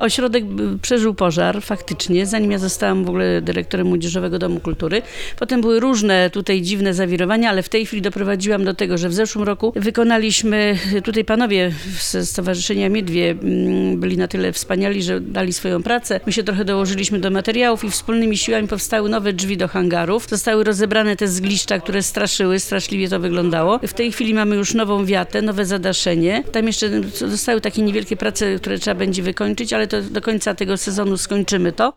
Ośrodek przeżył pożar faktycznie, zanim ja zostałam w ogóle dyrektorem Młodzieżowego Domu Kultury. Potem były różne tutaj dziwne zawirowania, ale w tej chwili doprowadziłam do tego, że w zeszłym roku wykonaliśmy, tutaj panowie z Stowarzyszenia Miedwie byli na tyle wspaniali, że dali swoją pracę. My się trochę dołożyliśmy do materiałów i wspólnymi siłami powstały nowe drzwi do hangarów. Zostały rozebrane te zgliszcza, które straszyły, straszliwie to wyglądało. W tej chwili mamy już nową wiatę, nowe zadaszenie. Tam jeszcze zostały takie niewielkie prace, które trzeba będzie wykończyć, ale to do końca tego sezonu skończymy to.